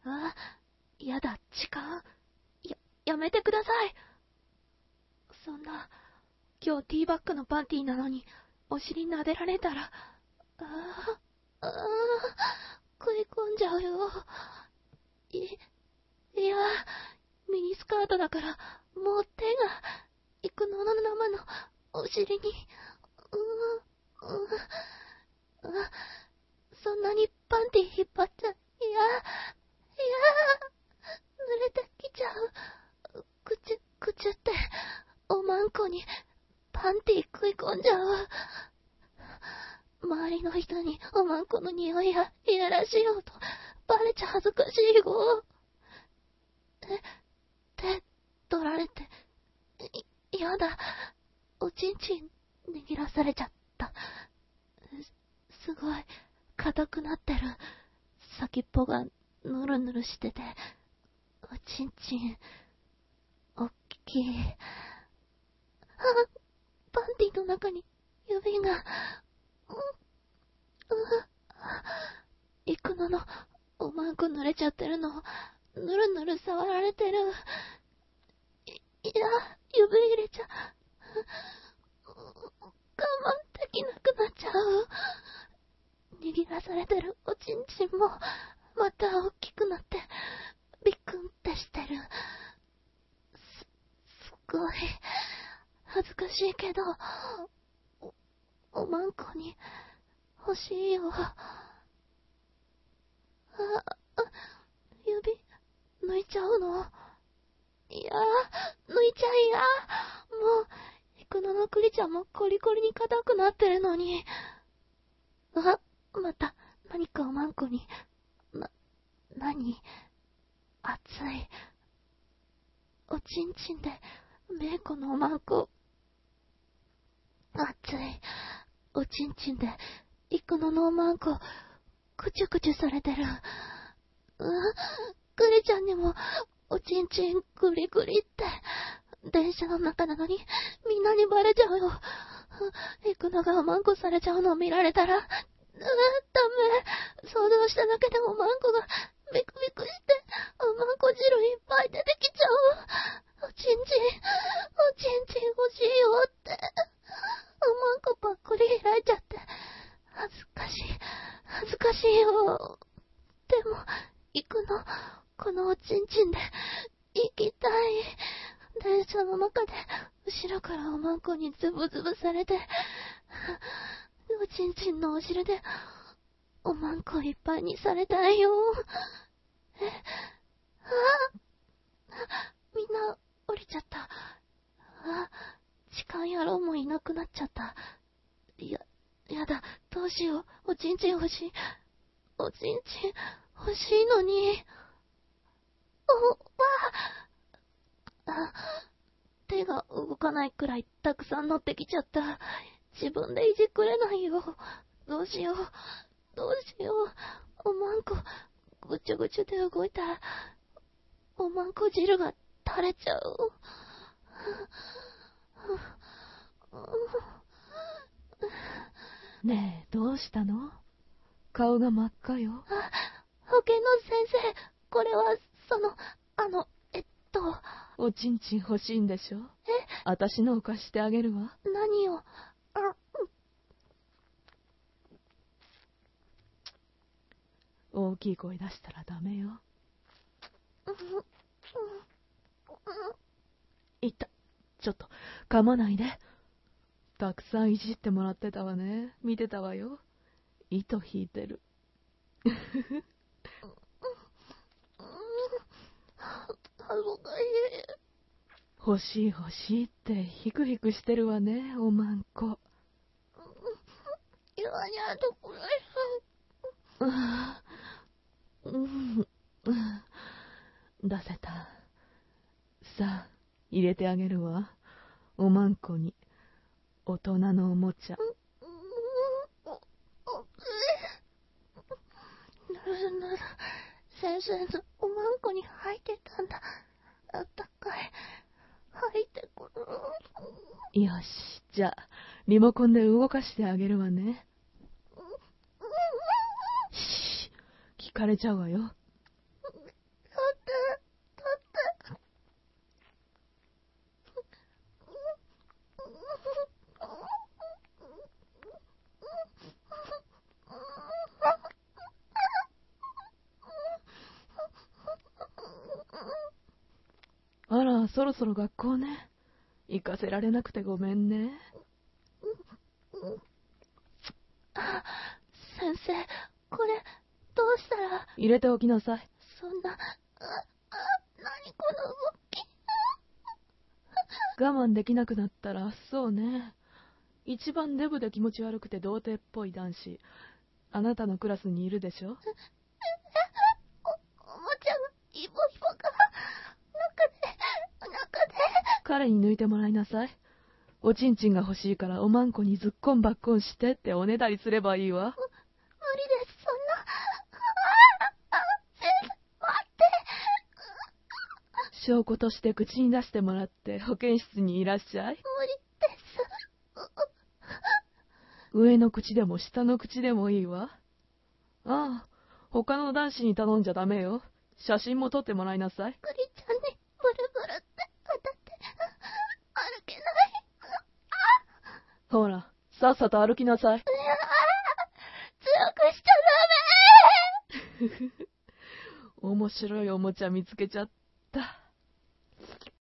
あ、やだ、痴漢。やめてください。そんな、今日ティーバッグのパンティーなのに、お尻撫でられたら、食い込んじゃうよ。いや、ミニスカートだから、もう手が、幾野の生のお尻に、そんなにパンティー引っ張っちゃ、濡れてきちゃう。くちゅって、おまんこに、パンティー食い込んじゃう。周りの人におまんこの匂いやいやらしい音、バレちゃ恥ずかしいよ。手、取られて、やだ、おちんちん握らされちゃった。すごい、硬くなってる。先っぽがぬるぬるしてて、おちんちん、おっきい。パンティの中に指が、幾野のおまんこ濡れちゃってるのを、ぬるぬる触られてる。指入れちゃ、我慢できなくなっちゃう。握らされてるおちんちんも、また大きくなって、ビクンってしてる。すごい、恥ずかしいけど、おまんこに、欲しいよ。指、抜いちゃうの？いや抜いちゃいや。もう、幾野のクリちゃんもコリコリに硬くなってるのに。また、何かおまんこに、何？熱い。おちんちんで、めいこのおまんこ。熱い。おちんちんで、幾野のおまんこ、くちゅくちゅされてる。クリちゃんにも、おちんちんグリグリって、電車の中なのに、みんなにバレちゃうよ。幾野がおまんこされちゃうのを見られたら、ダメ。想像しただけでおまんこが、ビクビクして、おまんこ汁いっぱい出てきちゃう。おちんちん欲しいよって。おまんこぱっくり開いちゃって、恥ずかしいよ。でも、幾野、このおちんちんで、行きたい。電車の中で、後ろからおまんこにズブズブされて、おちんちんのお尻で、おまんこいっぱいにされたいよ。みんな、降りちゃった。痴漢野郎もいなくなっちゃった。やだ、どうしよう。おちんちん欲しい。おちんちん欲しいのに。手が動かないくらいたくさん乗ってきちゃった。自分でいじくれないよ。どうしよう。おまんこ、ぐちゅぐちゅで動いたら、おまんこ汁が垂れちゃう。 ねえ、どうしたの？顔が真っ赤よ。 保健の先生、これは、 おちんちん欲しいんでしょ？私のを貸してあげるわ。 何を？ 大きい声出したらダメよ。いった。ちょっと、噛まないで。たくさんいじってもらってたわね。見てたわよ。糸引いてる。欲しいってヒクヒクしてるわね、おまんこ。出せた。さあ、入れてあげるわ。おまんこに、大人のおもちゃ。 先生のおまんこに入ってたんだ。あったかい。入ってくる。 よし、じゃあ、リモコンで動かしてあげるわね。聞かれちゃうわよ。 あら、そろそろ学校ね。行かせられなくてごめんね。 先生、これ、どうしたら。 入れておきなさい。 そんな、何この動き。 我慢できなくなったら、そうね。一番デブで気持ち悪くて童貞っぽい男子、あなたのクラスにいるでしょ。 おもちゃが、イボイボが、中で。 彼に抜いてもらいなさい。おちんちんが欲しいからおまんこにずっこんばっこんしてっておねだりすればいいわ。 無理です、そんな。先生、待って。 証拠として口に出してもらって保健室にいらっしゃい。 無理です。 上の口でも下の口でもいいわ。ああ、他の男子に頼んじゃダメよ。写真も撮ってもらいなさい。 クリちゃんにブルブルって当たって歩けない。 ほら、さっさと歩きなさい。 強くしちゃダメ。 面白いおもちゃ見つけちゃった。